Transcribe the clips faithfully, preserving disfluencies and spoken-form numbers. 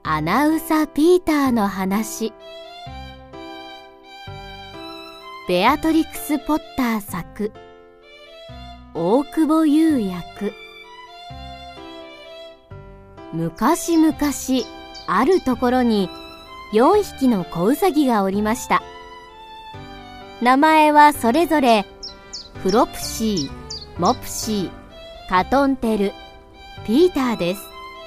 アナウサ・ピーターの話。ベアトリクス・ポッター作、大久保優役。昔々あるところによんひきの子ウサギがおりました。名前はそれぞれフロプシー、モプシー、カトンテル、ピーターです。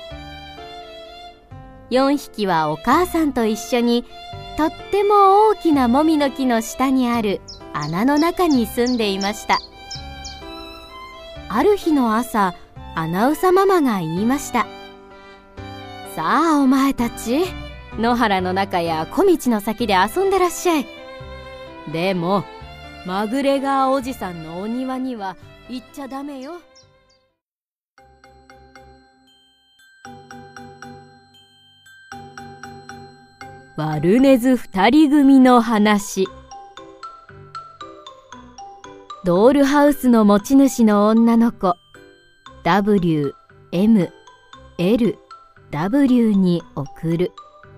よんひきはお母さんと一緒にとっても大きなもみの木の下にある穴の中に住んでいました。ある日の朝、アナウサママが言いました。さあお前たち、野原の中や小道の先で遊んでらっしゃい。でもマグレガーおじさんのお庭には行っちゃダメよ。ワルネズ二人組の話。ドールハウスの持ち主の女の子 ダブリューエムエルダブリュー に送る。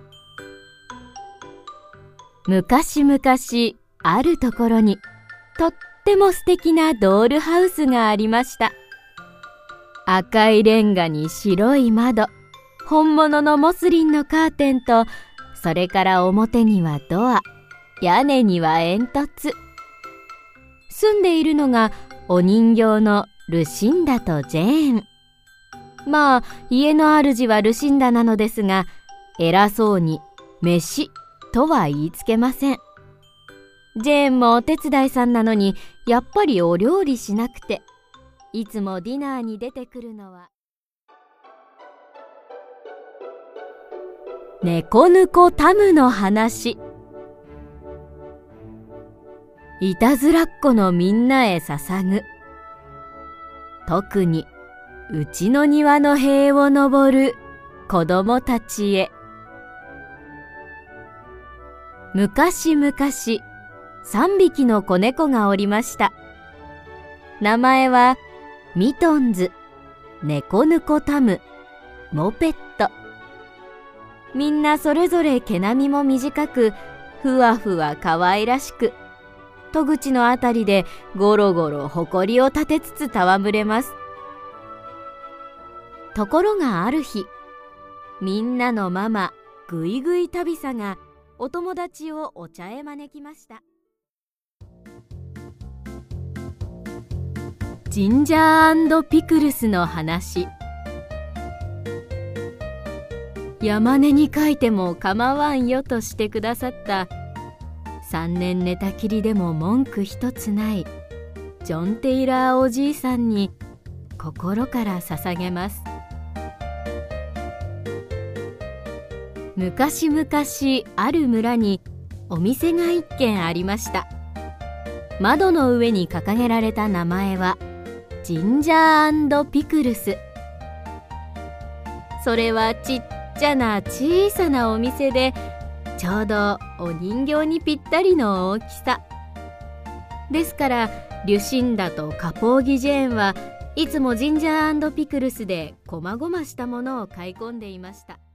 昔々あるところにとっても素敵なドールハウスがありました。赤いレンガに白い窓、本物のモスリンのカーテンと、それから表にはドア、屋根には煙突。住んでいるのがお人形のルシンダとジェーン。まあ家の主はルシンダなのですが、偉そうに飯とは言いつけません。ジェーンもお手伝いさんなのに、やっぱりお料理しなくて、いつもディナーに出てくるのは猫ぬこタムの話。いたずらっ子のみんなへ捧ぐ。特にうちの庭の塀を登る子供たちへ。昔々三匹の子猫がおりました。名前はミトンズ、猫ぬこタム、モペット。みんなそれぞれ毛並みも短く、ふわふわ可愛らしく、戸口のあたりでゴロゴロほこりを立てつつ戯れます。ところがある日、みんなのママグイグイタビサがお友達をお茶へ招きました。ジンジャー&ピクルスの話。山根に書いても構わんよとしてくださった三年寝たきりでも文句一つないジョン・テイラーおじいさんに心から捧げます。昔々ある村にお店が一軒ありました。窓の上に掲げられた名前はジンジャー&ピクルス。それはちっちゃな小さなお店で、ちょうどお人形にぴったりの大きさですから、リュシンダとカポーギジェーンはいつもジンジャー&ピクルスでこまごましたものを買い込んでいました。